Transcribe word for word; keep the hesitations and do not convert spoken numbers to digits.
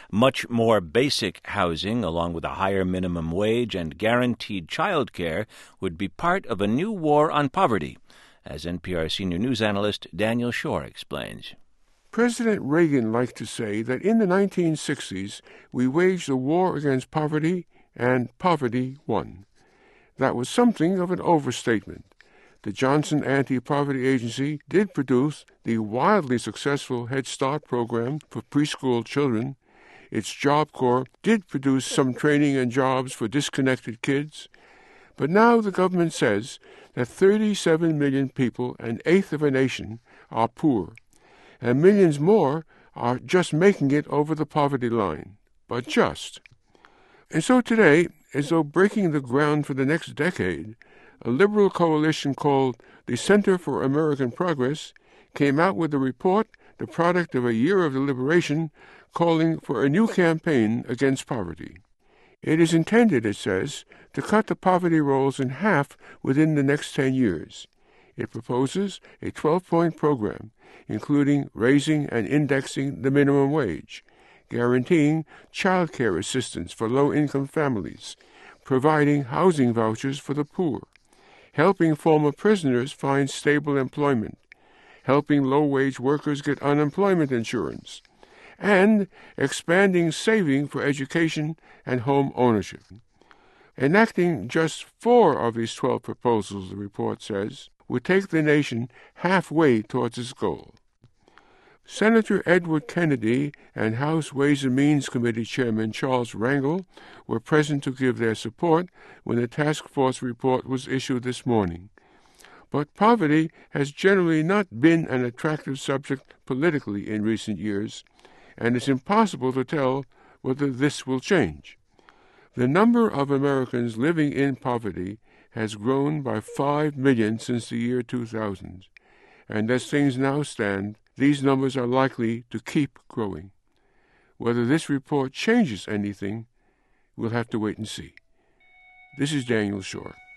Much more basic housing, along with a higher minimum wage and guaranteed child care, would be part of a new war on poverty, as N P R senior news analyst Daniel Schorr explains. President Reagan liked to say that in the nineteen sixties we waged a war against poverty, and poverty won. That was something of an overstatement. The Johnson Anti-Poverty Agency did produce the wildly successful Head Start program for preschool children. Its Job Corps did produce some training and jobs for disconnected kids. But now the government says that thirty-seven million people, an eighth of a nation, are poor, and millions more are just making it over the poverty line. But just. And so today, as though breaking the ground for the next decade, a liberal coalition called the Center for American Progress came out with a report, the product of a year of deliberation, calling for a new campaign against poverty. It is intended, it says, to cut the poverty rolls in half within the next ten years. It proposes a twelve-point program, including raising and indexing the minimum wage, guaranteeing child care assistance for low-income families, providing housing vouchers for the poor, helping former prisoners find stable employment, helping low-wage workers get unemployment insurance, and expanding saving for education and home ownership. Enacting just four of these twelve proposals, the report says, would take the nation halfway towards its goal. Senator Edward Kennedy and House Ways and Means Committee Chairman Charles Rangel were present to give their support when the task force report was issued this morning. But poverty has generally not been an attractive subject politically in recent years, and it's impossible to tell whether this will change. The number of Americans living in poverty has grown by five million since the year two thousand, and as things now stand, these numbers are likely to keep growing. Whether this report changes anything, we'll have to wait and see. This is Daniel Schorr.